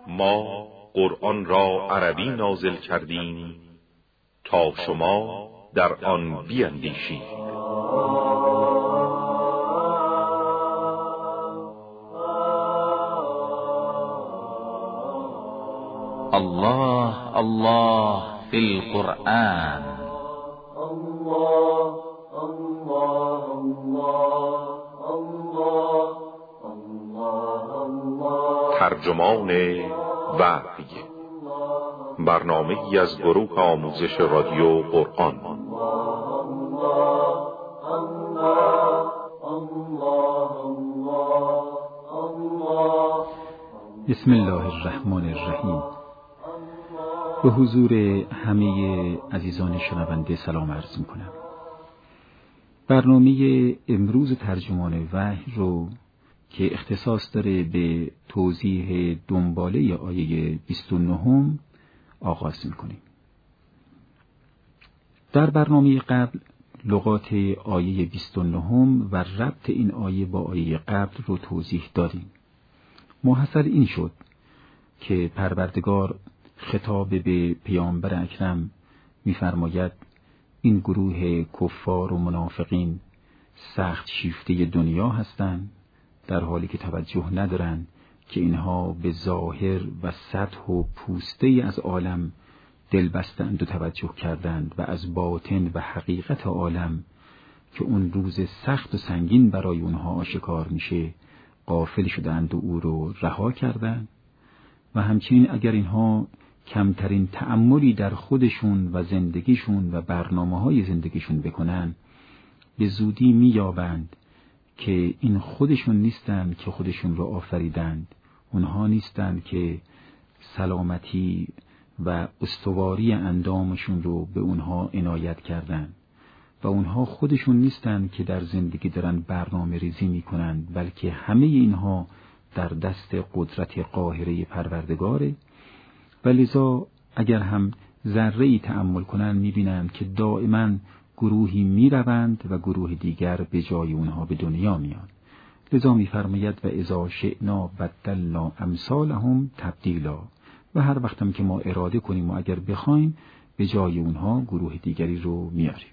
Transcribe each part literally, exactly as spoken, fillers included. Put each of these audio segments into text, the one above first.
ما قرآن را عربی نازل کردیم تا شما در آن بیندیشید. الله الله فی القرآن. الله الله الله الله الله. ترجمان وحی، برنامه‌ای از گروه آموزش رادیو قرآن. بسم الله الرحمن الرحیم. به حضور همه عزیزان شنونده سلام عرض میکنم. برنامه امروز ترجمان وحی رو که اختصاص داره به توضیح دنباله آیه بیست و نه آغاز میکنیم. در برنامه قبل لغات آیه بیست و نه و ربط این آیه با آیه قبل رو توضیح دادیم. محصل این شد که پروردگار خطاب به پیامبر اکرم می‌فرماید این گروه کفار و منافقین سخت شیفته دنیا هستند، در حالی که توجه ندارند که اینها به ظاهر و سطح و پوسته از عالم دل بستند و توجه کردند و از باطن و حقیقت عالم که اون روز سخت و سنگین برای اونها آشکار میشه غافل شدند و او رو رها کردند. و همچنین اگر اینها کمترین تأملی در خودشون و زندگیشون و برنامه‌های زندگیشون بکنن، به زودی میابند که این خودشون نیستند که خودشون رو آفریدند، اونها نیستند که سلامتی و استواری اندامشون رو به اونها عنایت کردند و اونها خودشون نیستند که در زندگی دارن برنامه ریزی میکنند، بلکه همه اینها در دست قدرت قاهره پروردگاره. و لذا اگر هم ذره‌ای تأمل کنند میبینند که دائما گروهی میروند و گروه دیگر به جای اونها به دنیا میان. لذا میفرماید و اذا شئنا بدلنا امثالهم تبدیلا، و هر وقتم که ما اراده کنیم و اگر بخوایم به جای اونها گروه دیگری رو میاریم.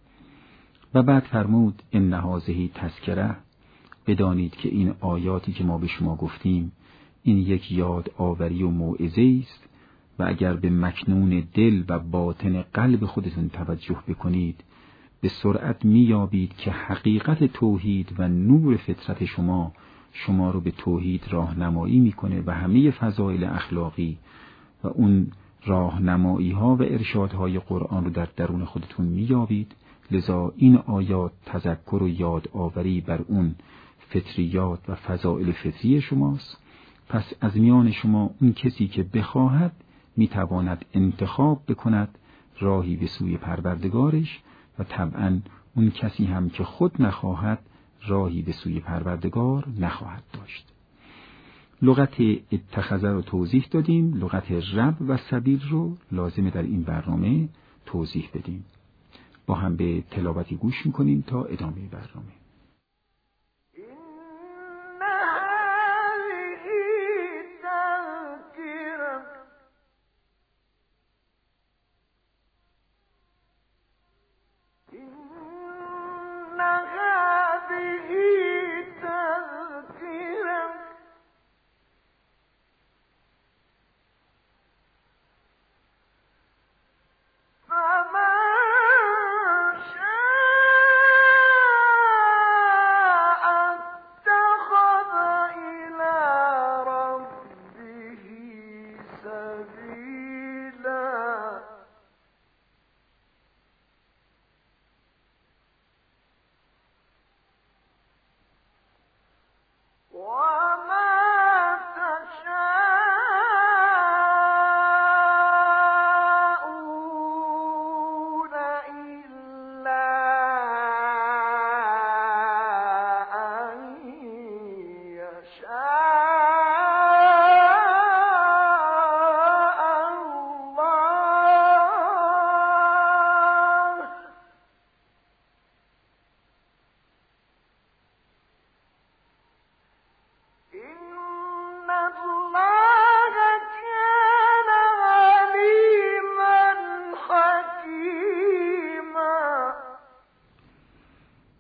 و بعد فرمود ان هذه تذکره، بدانید که این آیاتی که ما به شما گفتیم این یک یاد آوری و موعظه است و اگر به مکنون دل و باطن قلب خودتون توجه بکنید به سرعت میابید که حقیقت توحید و نور فطرت شما شما رو به توحید راهنمایی میکنه و همه فضایل اخلاقی و اون راهنمایی ها و ارشادهای قرآن رو در درون خودتون میابید. لذا این آیات تذکر و یاد آوری بر اون فطریات و فضائل فطری شماست. پس از میان شما اون کسی که بخواهد میتواند انتخاب بکند راهی به سوی پروردگارش، و طبعا اون کسی هم که خود نخواهد راهی به سوی پروردگار نخواهد داشت. لغت اتخذه رو توضیح دادیم، لغت رب و سبیل رو لازمه در این برنامه توضیح بدیم. با هم به تلاوتی گوش میکنیم تا ادامه برنامه. فمن شاء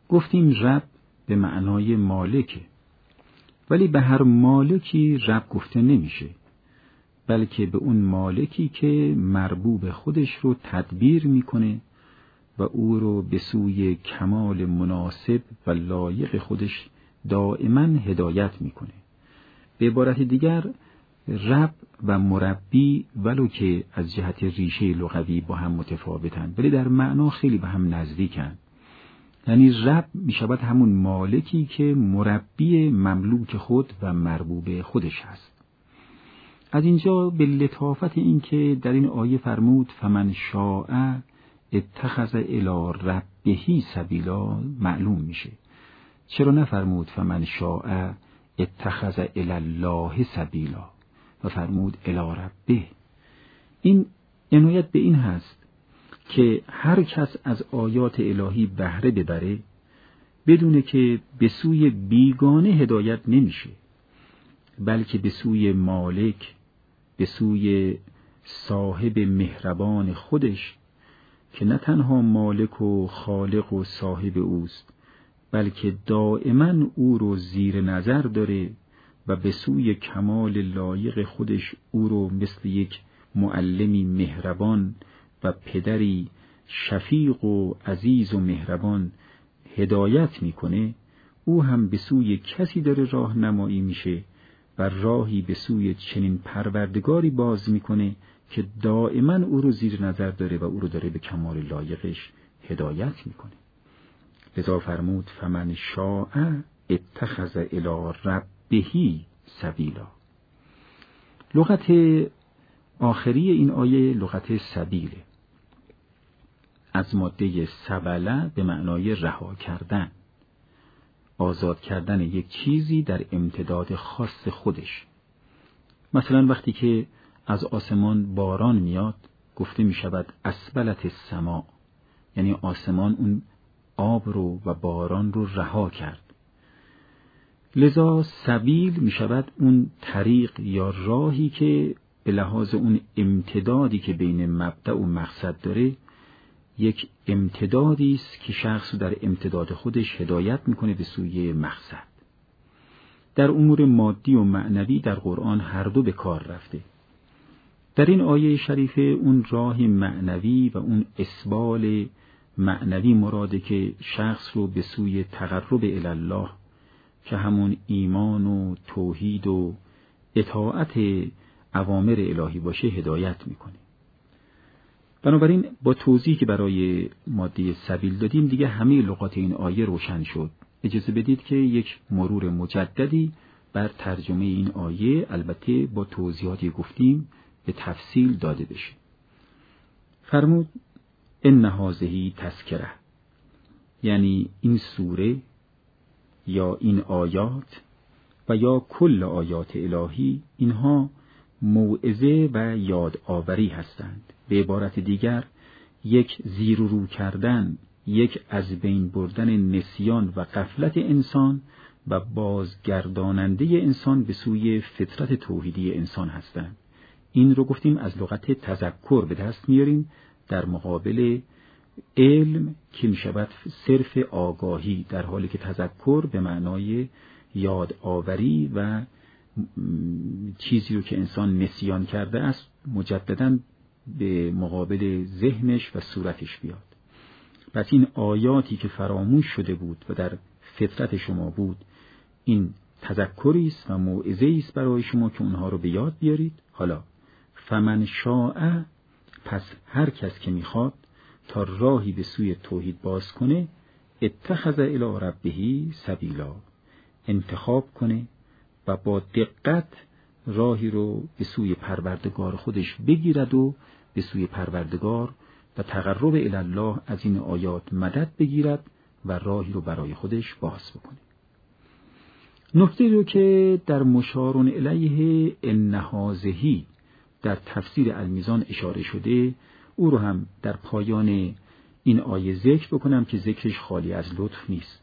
گفتیم رب به معنای مالکه، ولی به هر مالکی رب گفته نمیشه، بلکه به اون مالکی که مربوب خودش رو تدبیر میکنه و او رو به سوی کمال مناسب و لایق خودش دائما هدایت میکنه. به عبارت دیگر رب و مربی ولو که از جهت ریشه لغوی با هم متفاوتن، ولی در معنا خیلی به هم نزدیکن. یعنی رب میشود همون مالکی که مربی مملوک خود و مربوب خودش هست. از اینجا به لطافت این که در این آیه فرمود فمن شاء اتخذ الی ربه سبیلا معلوم میشه. چرا نفرمود فمن شاء اتخذ الی الله سبیلا و فرمود الی ربه؟ این عنایت به این هست که هر کس از آیات الهی بهره ببره بدونه که به سوی بیگانه هدایت نمیشه، بلکه به سوی مالک، به سوی صاحب مهربان خودش که نه تنها مالک و خالق و صاحب اوست، بلکه دائما او رو زیر نظر داره و به سوی کمال لایق خودش او رو مثل یک معلمی مهربان و پدری شفیق و عزیز و مهربان هدایت میکنه. او هم به سوی کسی داره راه نمایی میشه و راهی به سوی چنین پروردگاری باز میکنه که دائما او رو زیر نظر داره و او رو داره به کمال لایقش هدایت میکنه. لذا فرمود فمن شاء اتخذ الی ربه سبیلا. لغت آخری این آیه لغت سبیله، از ماده سبله به معنای رها کردن، آزاد کردن یک چیزی در امتداد خاص خودش. مثلا وقتی که از آسمان باران میاد گفته می شود اسبلت السماء، یعنی آسمان اون آب رو و باران رو رها کرد. لذا سبیل می شود اون طریق یا راهی که به لحاظ اون امتدادی که بین مبدأ و مقصد داره، یک امتدادی است که شخص در امتداد خودش هدایت میکنه به سوی مقصد. در امور مادی و معنوی در قرآن هر دو به کار رفته. در این آیه شریفه اون راه معنوی و اون اسبال معنوی مراده که شخص رو به سوی تقرب الی الله که همون ایمان و توحید و اطاعت اوامر الهی باشه هدایت میکنه. بنابراین با توضیحی که برای ماده سبیل دادیم دیگه همه لغات این آیه روشن شد. اجازه بدید که یک مرور مجددی بر ترجمه این آیه، البته با توضیحاتی گفتیم، به تفصیل داده بشه. فرمود ان هذه تذکره، یعنی این سوره یا این آیات و یا کل آیات الهی اینها موعظه و یادآوری هستند. به عبارت دیگر یک زیر و رو کردن، یک از بین بردن نسیان و غفلت انسان و بازگرداننده انسان به سوی فطرت توحیدی انسان هستند. این رو گفتیم از لغت تذکر به دست میاریم در مقابل علم که می شود صرف آگاهی، در حالی که تذکر به معنای یادآوری و چیزی رو که انسان نسیان کرده است مجدداً به مقابل ذهنش و صورتش بیاد. پس این آیاتی که فراموش شده بود و در فطرت شما بود، این تذکری است و موعظه است برای شما که اونها رو به یاد بیارید. حالا فمن شاء، پس هر کس که میخواد تا راهی به سوی توحید باز کنه، اتخذ الی ربه سبیلا، انتخاب کنه و با دقت راهی رو به سوی پروردگار خودش بگیرد و به سوی پروردگار و تقرب الی الله از این آیات مدد بگیرد و راهی رو برای خودش باز بکنه. نکته رو که در مشارون الیه ان هذه در تفسیر المیزان اشاره شده، او رو هم در پایان این آیه ذکر بکنم که ذکرش خالی از لطف نیست.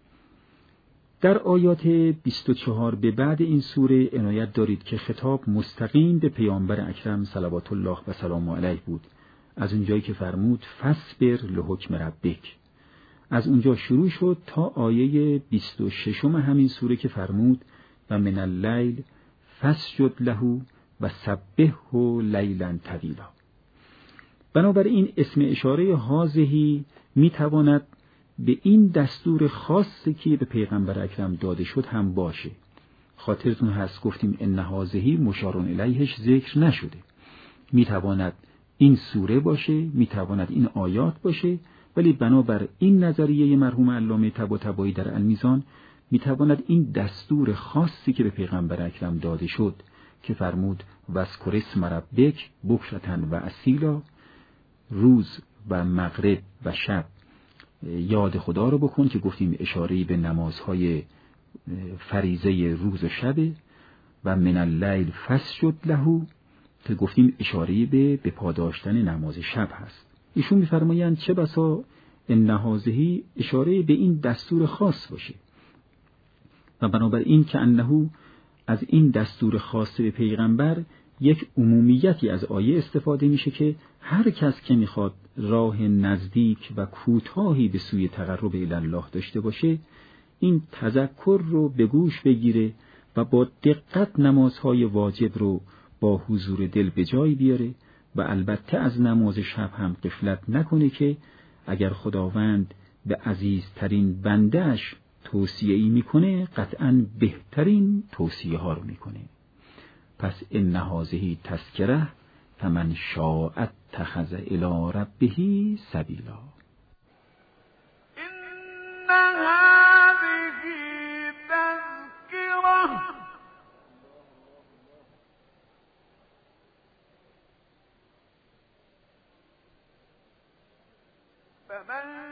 در آیات بیست و چهار به بعد این سوره عنایت دارید که خطاب مستقیم به پیامبر اکرم صلوات الله و سلام علیه بود، از اونجایی که فرمود فاصبر لحکم ربک. از اونجا شروع شد تا آیه بیست و ششم همین سوره که فرمود و من اللیل فاسجد له و سبحه لیلا طویلا. بنابراین اسم اشاره هازهی میتواند به این دستور خاصی که به پیغمبر اکرم داده شد هم باشه. خاطرتون هست گفتیم ان هازهی مشار الیهش ذکر نشده. میتواند این سوره باشه، میتواند این آیات باشه، ولی بنابر این نظریه مرحوم علامه طباطبایی در المیزان میتواند این دستور خاصی که به پیغمبر اکرم داده شد که فرمود واذکر اسم ربک بکرة و اصیلا، روز و مغرب و شب یاد خدا رو بکن، که گفتیم اشاره‌ای به نمازهای فریضه روز و شب، و من اللیل فاسجد له که گفتیم اشاره‌ای به به پاداشتن نماز شب هست. ایشون می‌فرمایند چه بسا ان هذه اشاره به این دستور خاص باشه و بنابراین که انه از این دستور خاص به پیغمبر یک عمومیتی از آیه استفاده میشه که هر کس که میخواد راه نزدیک و کوتاهی به سوی تقرب الی الله داشته باشه این تذکر رو به گوش بگیره و با دقت نمازهای واجب رو با حضور دل به جای بیاره و البته از نماز شب هم غفلت نکنه که اگر خداوند به عزیزترین بندهش توصیه ای میکنه قطعاً بهترین توصیه ها رو میکنه. پس ان هذه تذکره فمن شاء اتخذ الی ربه سبیلا. ان هذه تذکره فمن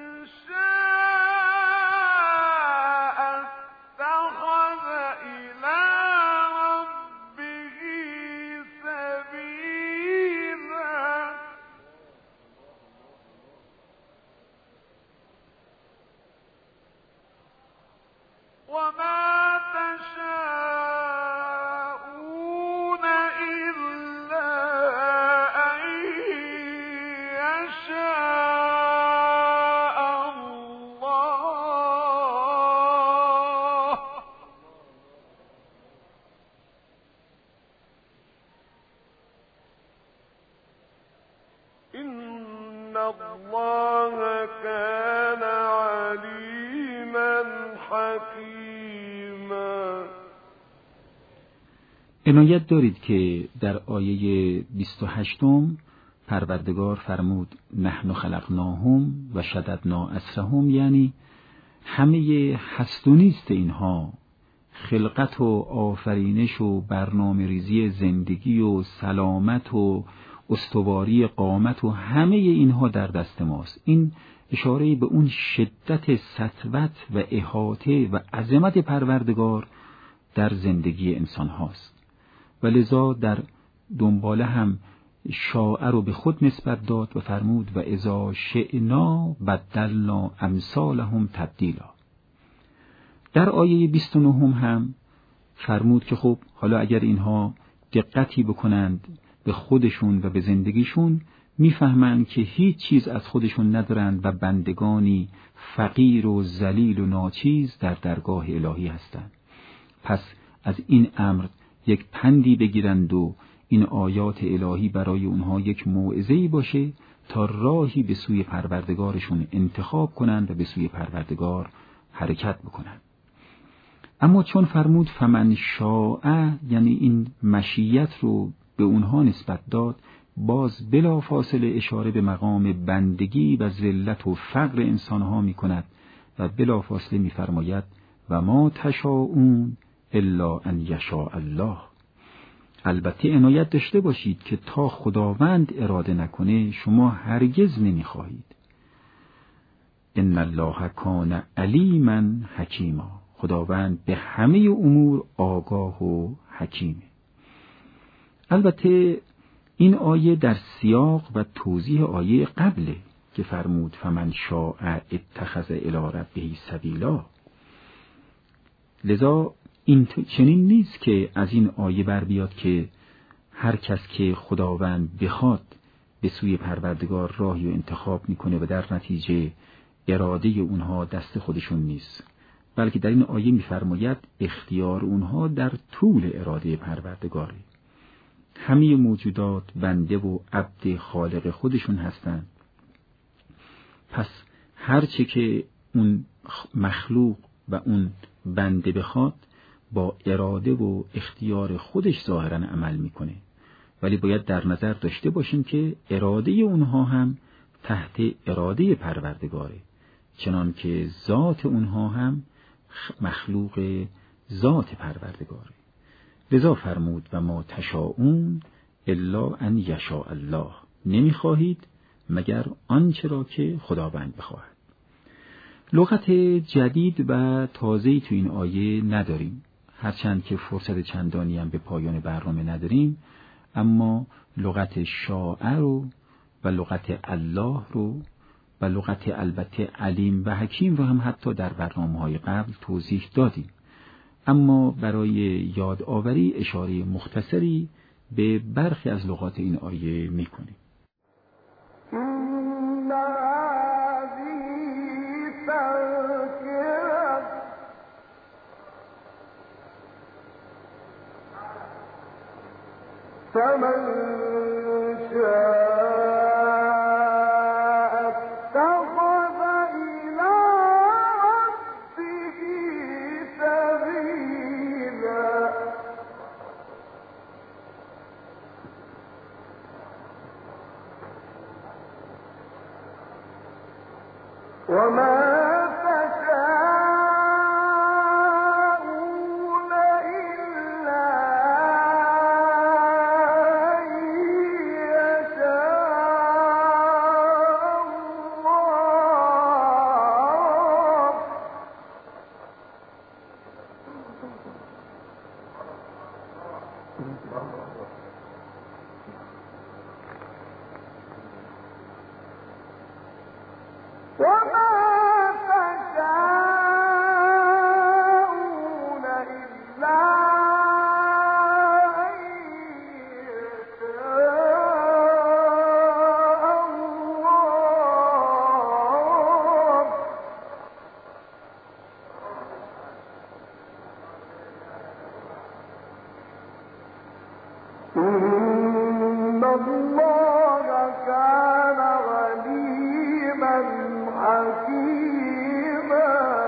إن الله كان عليما حكيما. عنایت دارید که در آیه بیست و هشتم پروردگار فرمود نحن خلقناهم و شددنا اسرهم، یعنی همه هست و نیست اینها، خلقت و آفرینش و برنامه ریزی زندگی و سلامت و استواری قامت و همه اینها در دست ماست. این اشاره به اون شدت سطوت و احاطه و عظمت پروردگار در زندگی انسان هاست و لذا در دنباله هم شاعر رو به خود نسبت داد و فرمود و اذا شئنا بدلنا امثالهم تبدیلا. در آیه بیست و نه هم فرمود که خب حالا اگر اینها دقتی بکنند به خودشون و به زندگیشون میفهمند که هیچ چیز از خودشون ندارند و بندگانی فقیر و ذلیل و ناچیز در درگاه الهی هستند. پس از این امر یک پندی بگیرند و این آیات الهی برای اونها یک موعظه‌ای باشه تا راهی به سوی پروردگارشون انتخاب کنند و به سوی پروردگار حرکت بکنند. اما چون فرمود فمن شاء، یعنی این مشیت رو به اونها نسبت داد، باز بلا فاصله اشاره به مقام بندگی و ذلت و فقر انسانها می کند و بلا فاصله می فرماید و ما تشاءون الا ان یشاء الله. البته عنایت داشته باشید که تا خداوند اراده نکنه شما هرگز نمی خواهید. ان الله کان علیما حکیما. خداوند به همه امور آگاه و حکیمه. البته این آیه در سیاق و توضیح آیه قبله که فرمود فمن شاء اتخذ الی ربه سبیلا. لذا این چنین نیست که از این آیه بر بیاد که هر کس که خداوند بخواد به سوی پروردگار راهی و انتخاب میکنه و در نتیجه اراده اونها دست خودشون نیست، بلکه در این آیه می‌فرماید اختیار اونها در طول اراده پروردگاره. همه موجودات بنده و عبد خالق خودشون هستند. پس هرچه که اون مخلوق و اون بنده بخواد با اراده و اختیار خودش ظاهراً عمل میکنه، ولی باید در نظر داشته باشیم که اراده اونها هم تحت اراده پروردگاره، چنان که ذات اونها هم مخلوق ذات پروردگاره. لذا فرمود و ما تشاءون الا ان یشاء الله، نمیخواهید مگر آنچه را که خداوند بخواهد. لغت جدید و تازه‌ای تو این آیه نداریم، هرچند که فرصت چندانی هم به پایان برنامه نداریم، اما لغت شاء رو و لغت الله رو و لغت البته علیم و حکیم رو هم حتی در برنامه‌های قبل توضیح دادیم، اما برای یادآوری اشاره مختصری به برخی از لغات این آیه می‌کنیم. فمن شاء اتخذ إلى ربه سبيلا وما إن الله كان عليما حكيما.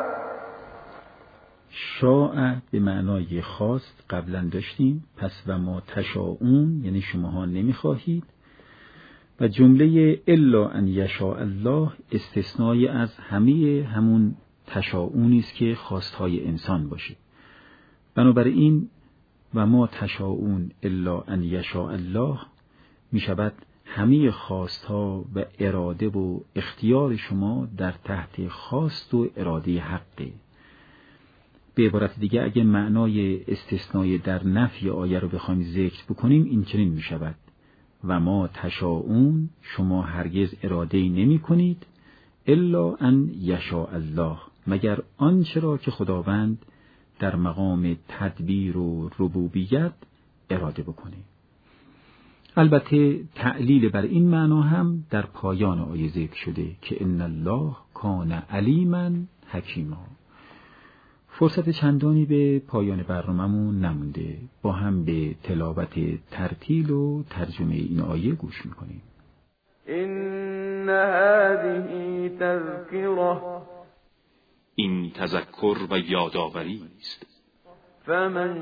شاء به معنای خواست قبلا داشتیم، پس و ما تشاءون یعنی شماها نمیخواهید، و جمله الا ان یشاء الله استثنای از همه همون تشاءونی است که خواستهای انسان باشه. بنابراین و ما تشاءون الا ان یشاء الله می شود همه خواستها و اراده و اختیار شما در تحت خواست و اراده حقه. به عبارت دیگه اگه معنای استثنای در نفی آیه رو بخوایم ذکر بکنیم این چنین می شود: و ما تشاءون، شما هرگز اراده‌ای نمی کنید، الا ان یشاء الله، مگر آنچه را که خداوند در مقام تدبیر و ربوبیت اراده بکنه. البته تعلیل بر این معنا هم در پایان آیه ذکر شده که ان الله کان علیما حکیما. فرصت چندانی به پایان برنامه‌مون نمونده، با هم به تلاوت ترتیل و ترجمه این آیه گوش میکنیم. این هذه تذکره، این تذکر و یادآوری است. فمن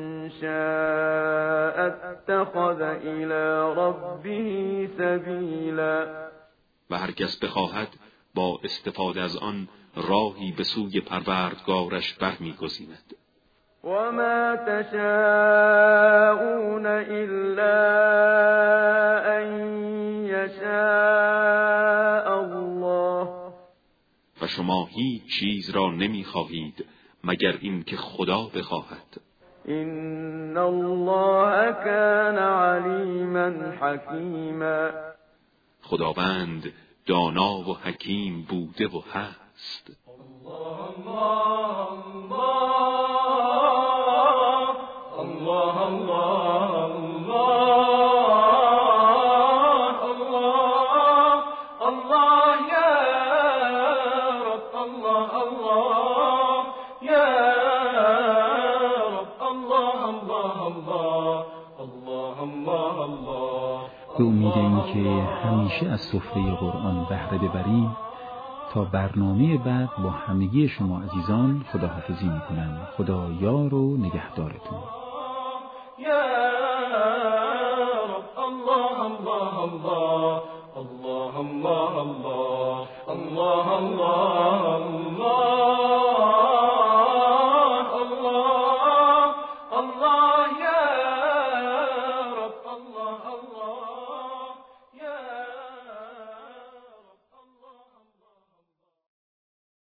شاء اتخذ الى ربه سبیلا، و هر کس بخواهد با استفاده از آن راهی به سوی پروردگارش برمی‌گزیند. و ما تشاءون الا ان یشاء الله، و شما هیچ چیز را نمی‌خواهید مگر این که خدا بخواهد. ان الله کان علیما حکیما، خداوند دانا و حکیم بوده و هست. الله الله الله الله الله الله یا به امید این که همیشه از سفره قرآن بهره ببریم، تا برنامه بعد با همگی شما عزیزان خداحافظی میکنم. خدا یار و نگهدارتون.